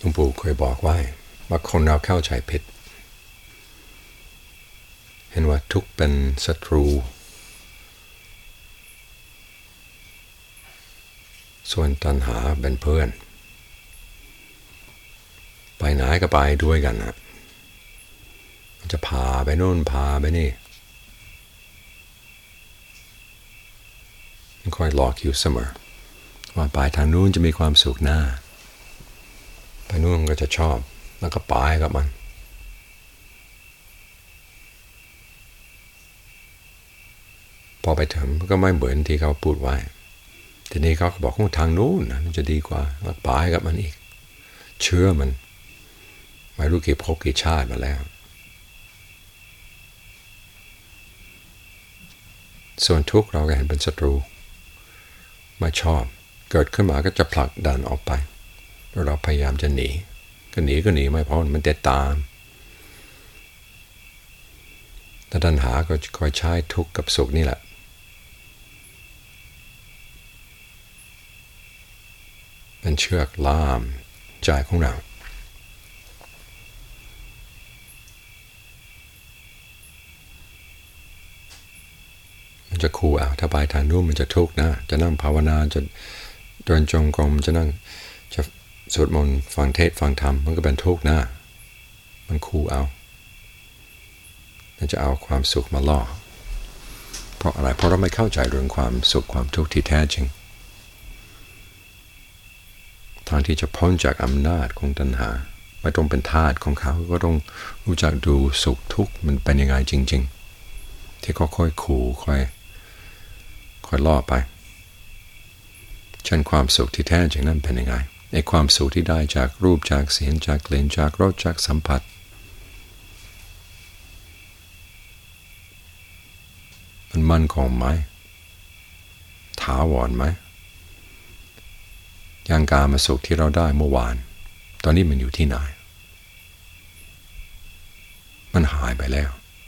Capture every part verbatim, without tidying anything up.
ลวงปู่เคยบอกไว้ว่าคนเราเข้าใจผิดเห็นว่าทุกข์เป็นศัตรูส่วนตัณหาเป็นเพื่อนไปไหนก็ไปด้วยกันนะมันจะพาไปโน่นพาไปนี่มันคอยหลอกอยู่เสมอว่าไปทางนู้นจะมีความสุขหน้าไปนู้นก็จะชอบแล้วก็ไปกับมันพอไปถึงก็ไม่เหมือนที่เขาพูดไว้ทีนี้เขาบอกว่าทางนู้นนะมันจะดีกว่าแล้วไปกับมันอีกเชื่อมันไม่รู้กี่ภพกี่ชาติมาแล้วส่วนทุกข์เราก็เห็นเป็นศัตรูไม่ชอบเกิดขึ้นมาก็จะผลักดันออกไปแล้วเราพยายามจะหนีก็หนีก็หนีไม่พ้นมันติดตามแต่ตัณหาก็คอยใช้ทุกข์กับสุขนี่แหละเป็นเชือกล่ามใจของเรามันจะขู่เอาถ้าไปทางนู้นมันจะทุกข์นะจะนั่งภาวนาจะเดินจงกรมจะนั่งจะสวดมนต์ฟังเทศน์ฟังธรรมมันก็เป็นทุกข์นะมันขู่เอามันจะเอาความสุขมาล่อเพราะอะไรเพราะเราไม่เข้าใจเรื่องความสุขความทุกข์ที่แท้จริงทางที่จะพ้นจากอำนาจของตัณหาไม่ต้องเป็นทาสของเขาก็ต้องรู้จักดูสุขทุกข์มันเป็นยังไงจริงๆที่เขาค่อยขู่ค่อยค่อยล่อไปเช่นความสุขที่แท้จริงนั้นเป็นยังไงไอ้ความสุขที่ได้จากรูปจากเสียงจากกลิ่นจากรสจากสัมผัสมันมั่นคงไหมถาวรไหมอย่างกามสุขที่เราได้เมื่อวานตอนนี้มันอยู่ที่ไหนมันหายไปแล้ว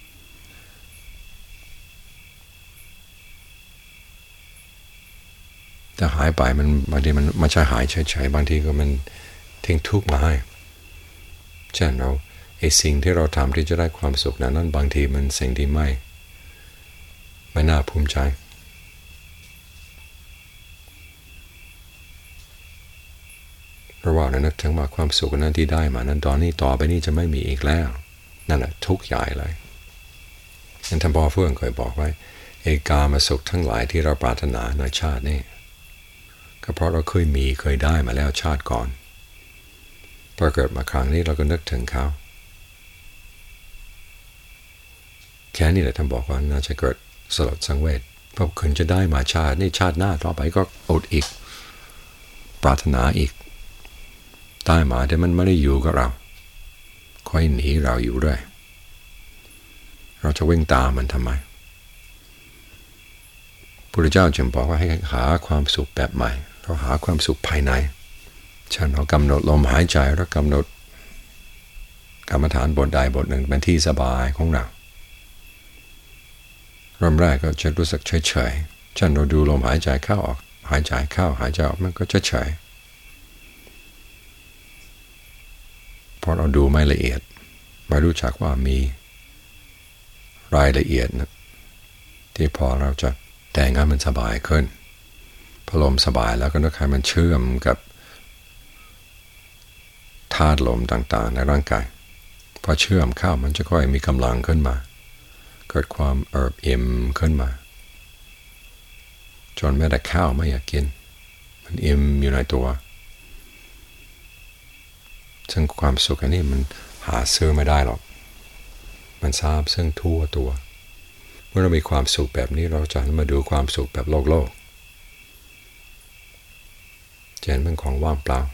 แต่หายไปมันบางทีมันไม่ใช่หายเฉยๆบางทีก็มันทิ้งทุกข์มาให้เช่นเราไอ้สิ่งที่เราทำที่จะได้ความสุขนั้นนั้นบางทีมันสิ่งที่ไม่ไม่น่าภูมิใจเพราะว่าเรานึกถึงว่าความสุขนั้นที่ได้มานั้นตอนนี้ต่อไปนี้จะไม่มีอีกแล้วนั่นแหละทุกข์ใหญ่เลยอย่างท่านพ่อเฟื่องเคยบอกไว้เอกามาสุขทั้งหลายที่เราปรารถนาในชาตินี้ก็เพราะเราเคยมีเคยได้มาแล้วชาติก่อนพอเกิดมาครั้งนี้เราก็นึกถึงเขาแค่นี้แหละท่านบอกว่าน่าจะเกิดสลดสังเวชเพราะคุณจะได้มาชาตินี้ชาติหน้าต่อไปก็อดอีกปรารถนาอีกตายมาแต่มันไม่ได้อยู่กับเราค่อยหนีเราอยู่ด้วยเราจะวิ่งตามมันทำไมพระพุทธเจ้าจึงบอกว่าให้หาความสุขแบบใหม่เราหาความสุขภายในฉันเรากำหนดลมหายใจแล้วกำหนดกรรมฐานบทใดบทหนึ่งเป็นที่สบายของเราเริ่มแรกก็จะรู้สึกเฉยๆฉันเราดูลมหายใจเข้าออกหายใจเข้าหายใจออกมันก็เฉยๆเพราะเราดูไม่ละเอียดไม่รู้จักว่ามีรายละเอียดนะที่พอเราจะแต่งให้มันสบายขึ้นพอลมสบายแล้วก็นึกให้มันเชื่อมกับธาตุลมต่างๆในร่างกายพอเชื่อมเข้ามันจะค่อยมีกำลังขึ้นมาเกิดความเอิบอิ่มขึ้นมาจนแม้แต่ข้าวไม่อยากกินมันอิ่มอยู่ในตัวซึ่งความสุขอันนี้มันหาซื้อไม่ได้หรอกมันซาบซึ่งทั่วตัวเมื่อเรามีความสุขแบบนี้เราจะมาดูความสุขแบบโลกโลกจะเห็นเป็นของว่างเปล่า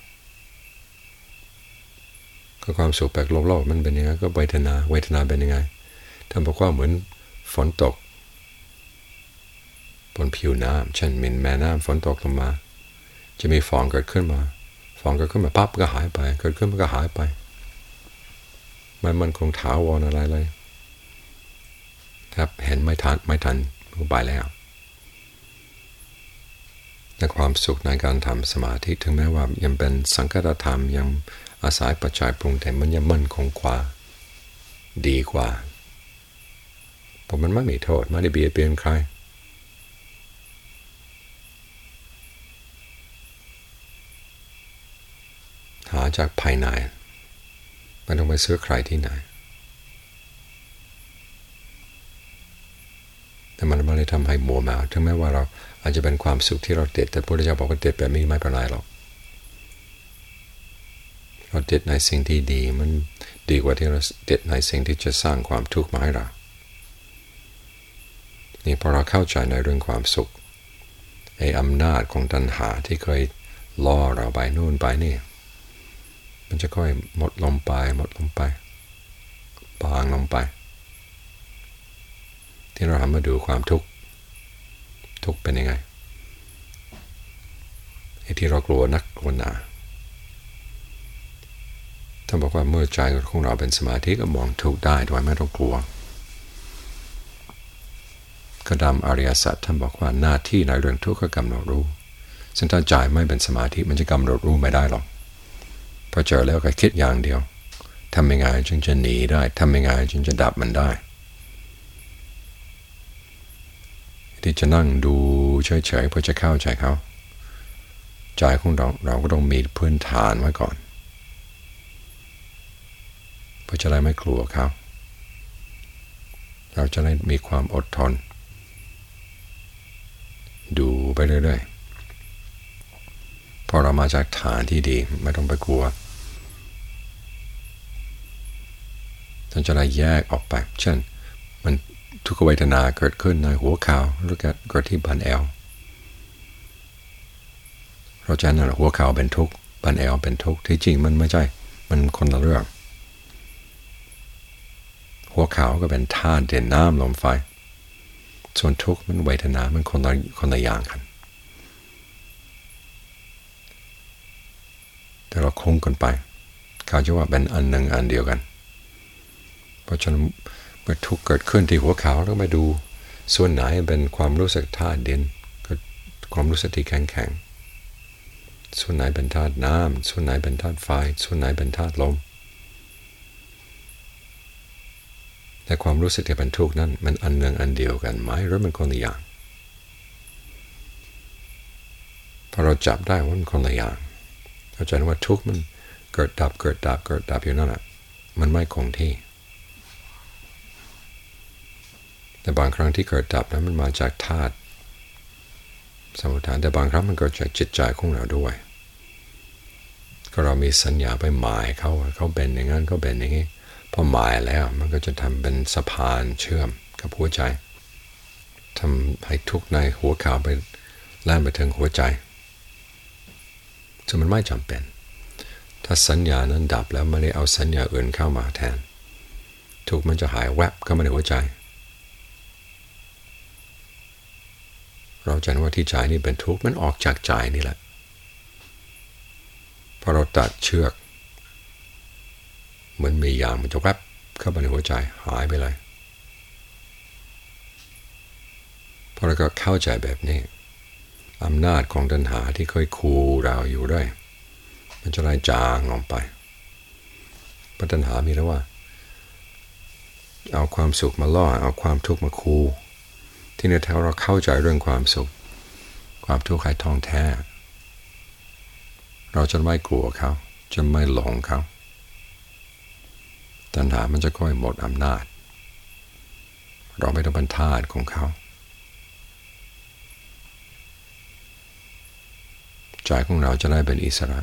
ก็ความสุขแบบโลกโลกมันเป็นยังไงก็เวทนาเวทนาเป็นยังไงท่านบอกว่าเหมือนฝนตกบนผิวน้ำเช่นมินแม่น้ำฝนตกลงมาจะมีฟองเกิดขึ้นมาฟองเกิดขึ้นมาปั๊บก็หายไปเกิดขึ้นมันก็หายไปมันมันคงถาวรอะไรเลยครับเห็นไม่ทันไม่ทันก็ไปแล้วแต่ความสุขในการทำสมาธิถึงแม้ว่ายังเป็นสังกัตธรรมยังอาศัยปัจจัยปรุงแต่งมันจะมั่นคงกว่าดีกว่าเพราะมันไม่มีโทษไม่ได้เบียดเบียนใครหาจากภายในไม่ต้องไปซื้อใครที่ไหนแต่มันไม่ได้ทำให้มัวเมาถึงแม้ว่าเราอาจจะเป็นความสุขที่เราติดแต่พระพุทธเจ้าบอกว่าติดแบบนี้ไม่เป็นไรหรอกเราติดในสิ่งที่ดีมันดีกว่าที่เราติดในสิ่งที่จะสร้างความทุกข์มาให้เรานี่พอเราเข้าใจในเรื่องความสุขไอ้อำนาจของตัณหาที่เคยล่อเราไปนู่นไปนี่มันจะค่อยหมดลงไปหมดลงไปบางลงไปที่เราหันมาดูความทุกข์ทุกข์เป็นยังไงไอ้ที่เรากลัวนักกลัวหนาท่านบอกว่าเมื่อใจของเราเป็นสมาธิก็มองทุกข์ได้โดยไม่ต้องกลัวกระดำอริยสัจท่านบอกว่าหน้าที่ในเรื่องทุกข์ก็กำหนดรู้ซึ่งถ้าใจไม่เป็นสมาธิมันจะกำหนดรู้ไม่ได้หรอกพอเจอแล้วก็คิดอย่างเดียวทำยังไงจึงจะหนีได้ทำยังไงจึงจะดับมันได้ที่จะนั่งดูเฉยๆเพื่อจะเข้าใจเขาใจของเราเราก็ต้องมีพื้นฐานไว้ก่อนเพื่อจะได้ไม่กลัวเขาเราจะได้มีความอดทนดูไปเรื่อยๆพอเรามาจากฐานที่ดีไม่ต้องไปกลัวท่านจะได้แยกออกไปเช่นมันทุกขเวทนาเกิดขึ้นในหัวเข่าหรือเกิดที่บั้นเอวเราจะนั่นหัวเข่าเป็นทุกข์บั้นเอวเป็นทุกข์ที่จริงมันไม่ใช่มันคนละเรื่องหัวเข่าก็เป็นธาตุดินน้ำลมไฟส่วนทุกข์มันเวทนามันคนละคนละอย่างกันแต่เราคงกันไปเขาจะว่าเป็นอันหนึ่งอันเดียวกันเพราะฉะนั้นเมื่อทุกข์เกิดขึ้นที่หัวเขาแล้วมาดูส่วนไหนเป็นความรู้สึกธาตุดินก็ความรู้สึกที่แข็งแข็งส่วนไหนเป็นธาตุน้ำส่วนไหนเป็นธาตุไฟส่วนไหนเป็นธาตุลมแต่ความรู้สึกที่เป็นทุกข์นั้นมันอันหนึ่งอันเดียวกันไหมหรือมันคนละอย่างพอเราจับได้ว่ามันคนละอย่างเข้าใจว่าทุกข์มันเกิดดับเกิดดับเกิดดับอยู่นั่นแหละมันไม่คงที่แต่บางครั้งที่เกิดดับนั้นมันมาจากธาตุสมุทฐานแต่บางครั้งมันเกิดจากจิตใจของเราด้วยก็เรามีสัญญาไปหมายเขาเขาเป็นอย่างนั้นเขาเป็นอย่างนี้พอหมายแล้วมันก็จะทำเป็นสะพานเชื่อมกับหัวใจทำให้ทุกข์ในหัวเข่าไปล่ามไปถึงหัวใจซึ่งมันไม่จำเป็นถ้าสัญญานั้นดับแล้วไม่ได้เอาสัญญาอื่นเข้ามาแทนทุกข์มันจะหายแวบเข้ามาในหัวใจเราจะเห็นว่าที่ใจนี่เป็นทุกข์มันออกจากใจนี่แหละพอเราตัดเชือกเหมือนมีอย่างมันจะแวบเข้าไปในหัวใจหายไปเลยพอเราก็เข้าใจแบบนี้อำนาจของตัณหาที่เคยคูเราอยู่ด้วยมันจะไล่จางลงไปเพราะตัณหามีแล้วว่าเอาความสุขมาล่อเอาความทุกข์มาคูที่ในแถวเราเข้าใจเรื่องความสุขความทุกข์ให้ท่องแท้เราจะไม่กลัวเขาจะไม่หลงเขาตัณหามันจะค่อยหมดอำนาจเราไม่ต้องเป็นทาสของเขาใจของเราจะได้เป็นอิสระ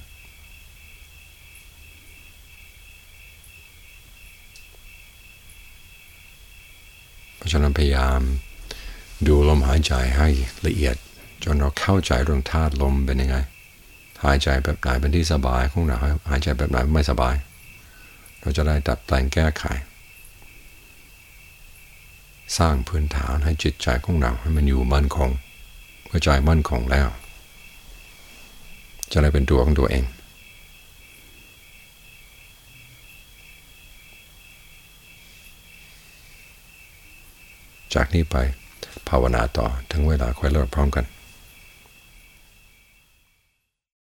เพราะฉะนั้นพยายามดูลมหายใจให้ละเอียดจนเราเข้าใจเรื่องธาตุลมเป็นยังไงหายใจแบบไหนเป็นที่สบายของเราหายใจแบบไหนไม่สบายเราจะได้ตัดแต่งแก้ไขสร้างพื้นฐานให้จิตใจของเราให้มันอยู่มั่นคงเมื่อใจมั่นคงแล้วจะได้เป็นตัวของตัวเองจากนี้ไปภาวนาต่อถึงเวลาค่อยเลิกพร้อมกัน